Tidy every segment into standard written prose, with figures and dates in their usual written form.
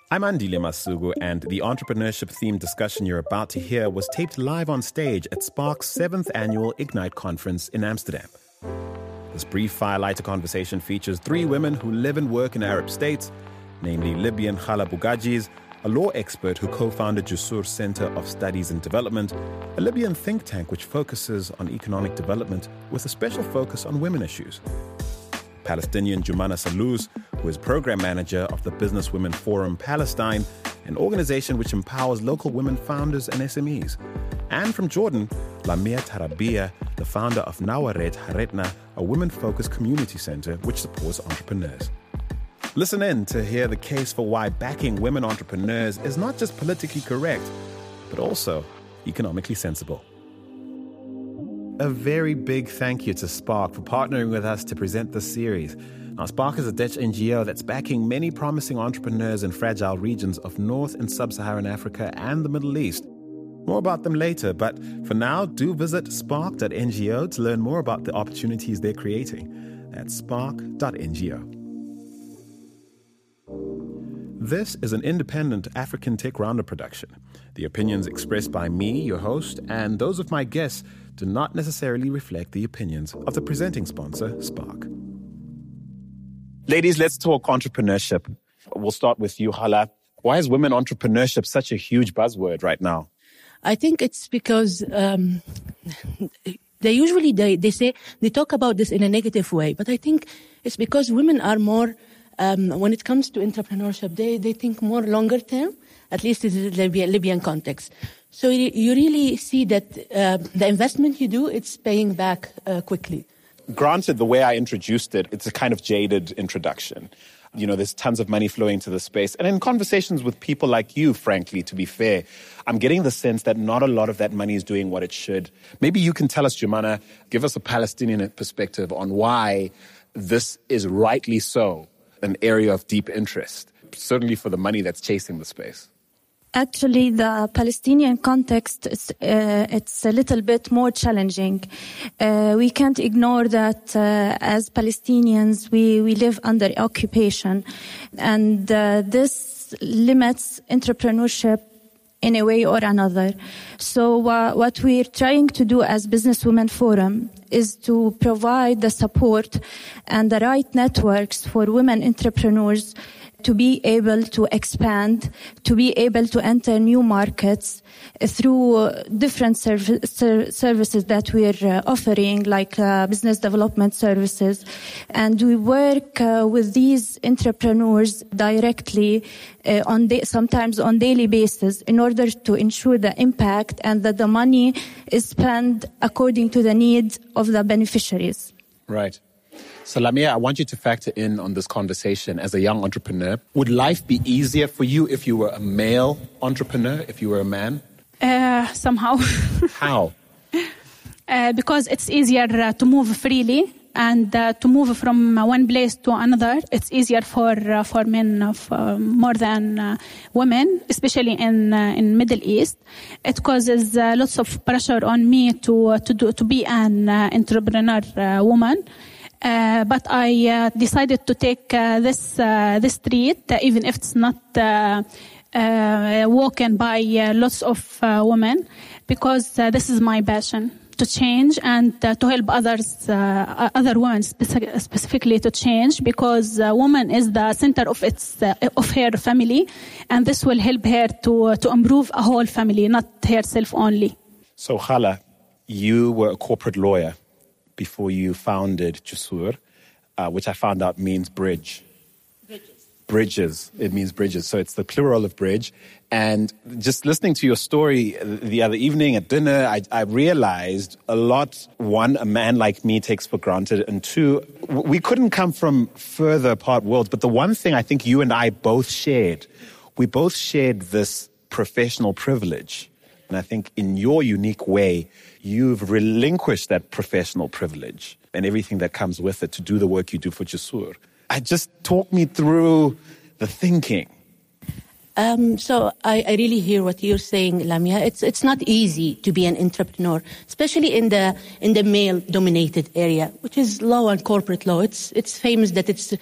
I'm Andile Masugu, and the entrepreneurship-themed discussion you're about to hear was taped live on stage at Spark's 7th annual Ignite conference in Amsterdam. This brief firelighter conversation features 3 women who live and work in Arab states, namely Libyan Khala Bougajiz, a law expert who co-founded Jussur Center of Studies and Development, a Libyan think tank which focuses on economic development with a special focus on women issues. Palestinian Jumana Salouz, who is program manager of the Business Women Forum Palestine, an organization which empowers local women founders and SMEs. And from Jordan, Lamia Tarabia, the founder of Nawaret Haretna, a women-focused community center which supports entrepreneurs. Listen in to hear the case for why backing women entrepreneurs is not just politically correct, but also economically sensible. A very big thank you to Spark for partnering with us to present this series. Now, Spark is a Dutch NGO that's backing many promising entrepreneurs in fragile regions of North and Sub-Saharan Africa and the Middle East. More about them later, but for now, do visit spark.ngo to learn more about the opportunities they're creating. That's spark.ngo. This is an independent African Tech Roundup production. The opinions expressed by me, your host, and those of my guests do not necessarily reflect the opinions of the presenting sponsor, Spark. Ladies, let's talk entrepreneurship. We'll start with you, Khala. Why is women entrepreneurship such a huge buzzword right now? I think it's because they say they talk about this in a negative way, but I think it's because women are more when it comes to entrepreneurship, they think more longer term, at least in the Libyan context. So you really see that the investment you do, it's paying back quickly. Granted, the way I introduced it, it's a kind of jaded introduction. You know, there's tons of money flowing to the space. And in conversations with people like you, frankly, to be fair, I'm getting the sense that not a lot of that money is doing what it should. Maybe you can tell us, Jumana, give us a Palestinian perspective on why this is rightly so an area of deep interest, certainly for the money that's chasing the space. Actually, the Palestinian context, it's a little bit more challenging. We can't ignore that as Palestinians, we live under occupation. And this limits entrepreneurship in a way or another. So what we're trying to do as Business Women Forum is to provide the support and the right networks for women entrepreneurs to be able to expand, to be able to enter new markets through different services that we're offering, like business development services. And we work with these entrepreneurs directly sometimes on daily basis in order to ensure the impact and that the money is spent according to the needs of the beneficiaries. Right. So Lamia, I want you to factor in on this conversation as a young entrepreneur. Would life be easier for you if you were a male entrepreneur, if you were a man? Somehow. How? Because it's easier to move freely and to move from one place to another. It's easier for men more than women, especially in Middle East. It causes lots of pressure on me to be an entrepreneur woman. But I decided to take this street, even if it's not walking by lots of women, because this is my passion to change and to help others, other women specifically to change, because woman is the center of her family, and this will help her to improve a whole family, not herself only. So Khala, you were a corporate lawyer before you founded Jussur, which I found out means bridge. Bridges. It means bridges. So it's the plural of bridge. And just listening to your story the other evening at dinner, I realized a lot, one, a man like me takes for granted, and two, we couldn't come from further apart worlds. But the one thing I think you and I both shared, we both shared this professional privilege. And I think in your unique way, you've relinquished that professional privilege and everything that comes with it to do the work you do for Jussur. Just talk me through the thinking. So I really hear what you're saying, Lamia. It's not easy to be an entrepreneur, especially in the male-dominated area, which is law and corporate law. It's famous that it's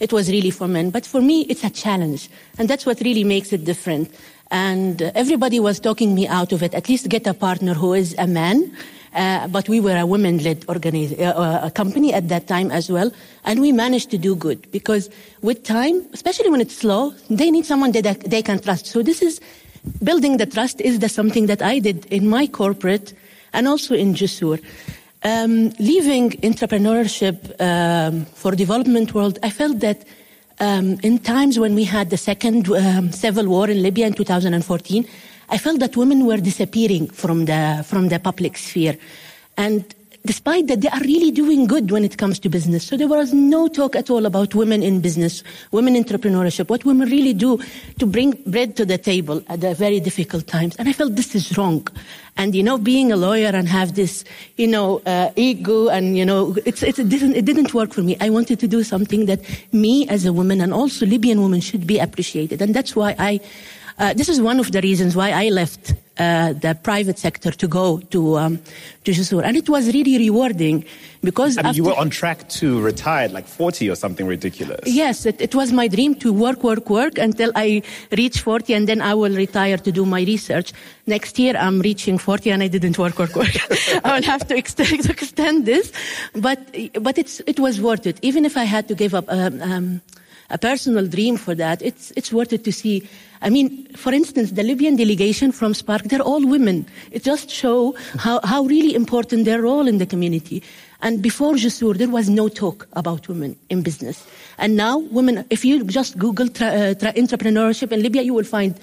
it was really for men. But for me, it's a challenge. And that's what really makes it different. And everybody was talking me out of it. At least get a partner who is a man. But we were a women-led company at that time as well. And we managed to do good because with time, especially when it's slow, they need someone that they can trust. So this is building the trust is something that I did in my corporate and also in Jussur. Leaving entrepreneurship for development world, I felt that in times when we had the second civil war in Libya in 2014, I felt that women were disappearing from the public sphere. And despite that, they are really doing good when it comes to business. So there was no talk at all about women in business, women entrepreneurship, what women really do to bring bread to the table at the very difficult times. And I felt this is wrong. And, being a lawyer and have this, ego and, it didn't work for me. I wanted to do something that me as a woman and also Libyan women should be appreciated. And that's why this is one of the reasons why I left the private sector to go to Jussur. And it was really rewarding because you were on track to retire at like 40 or something ridiculous. Yes, it was my dream to work until I reach 40 and then I will retire to do my research. Next year I'm reaching 40 and I didn't work. I will have to extend this. But it was worth it. Even if I had to give up a personal dream for that, it's worth it to see. I mean, for instance, the Libyan delegation from Spark, they're all women. It just shows how really important their role in the community. And before Jussur, there was no talk about women in business. And now women, if you just Google entrepreneurship in Libya, you will find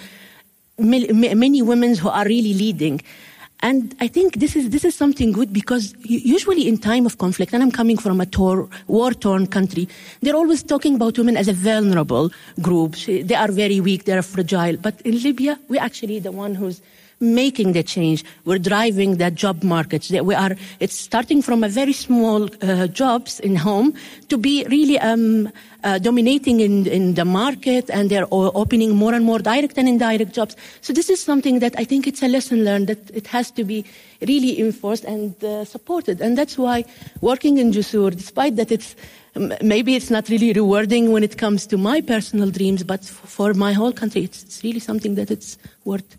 many women who are really leading. And I think this is something good because usually in time of conflict, and I'm coming from a war-torn country, they're always talking about women as a vulnerable group. They are very weak, they are fragile. But in Libya, we're actually the one who's making the change. We're driving the job markets. It's starting from a very small jobs in home to be really dominating in the market, and they're opening more and more direct and indirect jobs. So this is something that I think it's a lesson learned that it has to be really enforced and supported. And that's why working in Jussur, despite that maybe it's not really rewarding when it comes to my personal dreams, but for my whole country, it's really something that it's worth.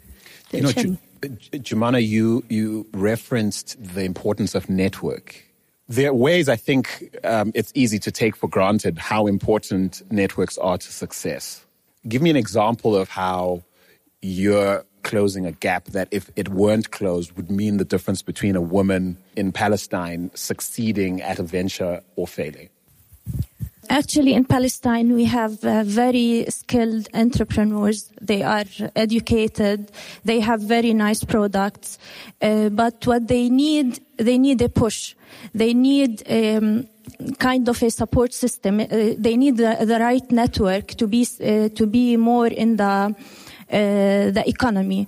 Jumana, you referenced the importance of network. There are ways I think it's easy to take for granted how important networks are to success. Give me an example of how you're closing a gap that if it weren't closed would mean the difference between a woman in Palestine succeeding at a venture or failing. Actually, in Palestine, we have very skilled entrepreneurs. They are educated. They have very nice products. But what they need a push. They need kind of a support system. They need the right network to be more in the economy.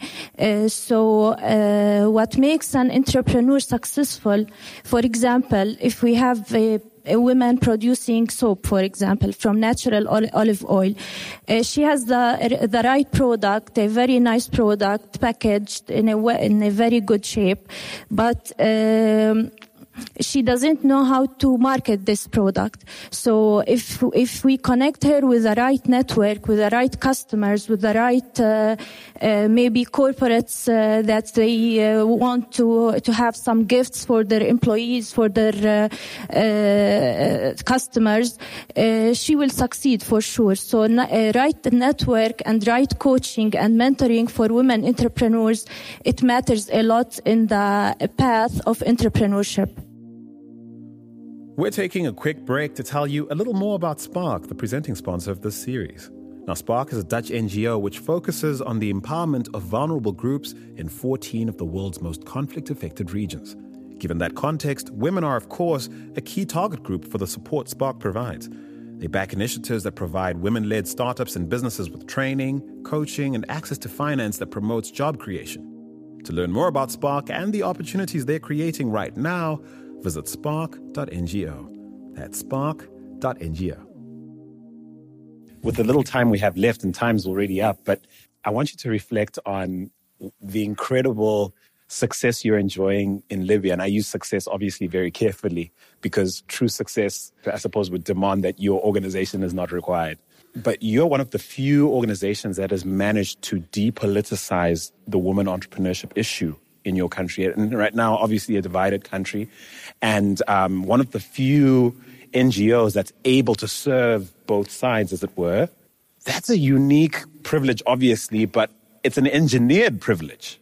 So what makes an entrepreneur successful, for example, if we have a woman producing soap, for example, from natural olive oil. She has the right product, a very nice product, packaged in a very good shape, but she doesn't know how to market this product. So if we connect her with the right network, with the right customers, with the right maybe corporates that they want to have some gifts for their employees, for their customers, she will succeed for sure. So right network and right coaching and mentoring for women entrepreneurs, it matters a lot in the path of entrepreneurship. We're taking a quick break to tell you a little more about Spark, the presenting sponsor of this series. Now, Spark is a Dutch NGO which focuses on the empowerment of vulnerable groups in 14 of the world's most conflict-affected regions. Given that context, women are, of course, a key target group for the support Spark provides. They back initiatives that provide women-led startups and businesses with training, coaching, and access to finance that promotes job creation. To learn more about Spark and the opportunities they're creating right now, visit spark.ngo. That's spark.ngo. With the little time we have left, and time's already up, but I want you to reflect on the incredible success you're enjoying in Libya, and I use success obviously very carefully because true success, I suppose, would demand that your organization is not required. But you're one of the few organizations that has managed to depoliticize the woman entrepreneurship issue in your country. And right now, obviously, a divided country. And one of the few NGOs that's able to serve both sides, as it were. That's a unique privilege, obviously, but it's an engineered privilege.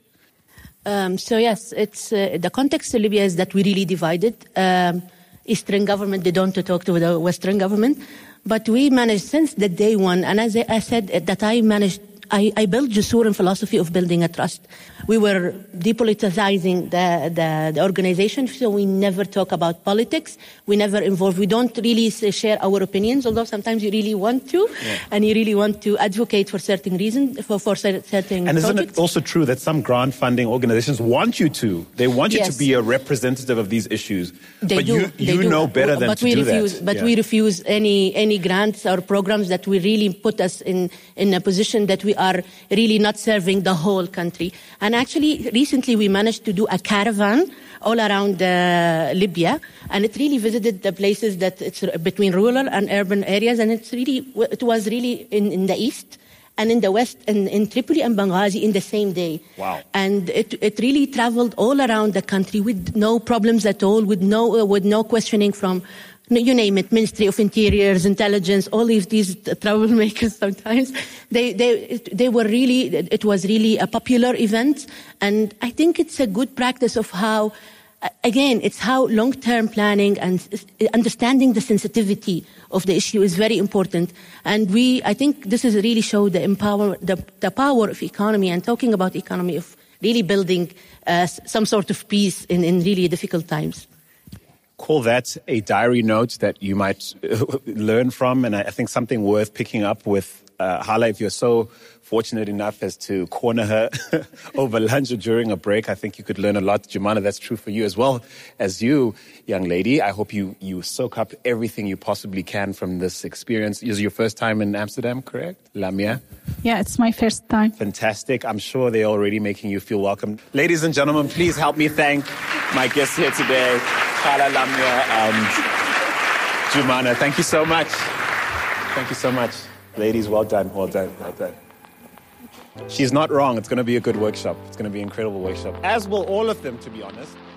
So yes, it's the context of Libya is that we really divided. Eastern government, they don't talk to the Western government. But we managed since the day one, and as I said, that I built Jusur in philosophy of building a trust. We were depoliticizing the organization, so we never talk about politics. We never involve. We don't really share our opinions, although sometimes you really want to, and you really want to advocate for certain reasons, for certain And isn't projects. it also true that some grant funding organizations want you to? They want you Yes. to be a representative of these issues. They but do. you know better than to do that. But we refuse any grants or programs that will really put us in a position that we are really not serving the whole country. And actually, recently we managed to do a caravan all around Libya, and it really visited the places that it's between rural and urban areas, and it was really in the east and in the west, and in Tripoli and Benghazi in the same day. Wow. And it really traveled all around the country with no problems at all, with no questioning from, you name it, Ministry of Interiors, Intelligence, all of these troublemakers sometimes. They were really, it was really a popular event. And I think it's a good practice of how, again, it's how long-term planning and understanding the sensitivity of the issue is very important. And I think this has really showed the power of economy, and talking about economy, of really building some sort of peace in really difficult times. Call that a diary note that you might learn from, and I think something worth picking up with Hala. If you're so fortunate enough as to corner her over lunch or during a break, I think you could learn a lot. Jumana, that's true for you as well as you, young lady. I hope you soak up everything you possibly can from this experience. Is your first time in Amsterdam, correct? Lamia? Yeah, it's my first time. Fantastic. I'm sure they're already making you feel welcome. Ladies and gentlemen, please help me thank my guests here today, Hala, Lamia, and Jumana. Thank you so much. Thank you so much. Ladies, well done, well done, well done. She's not wrong. It's going to be a good workshop. It's going to be an incredible workshop, as will all of them, to be honest.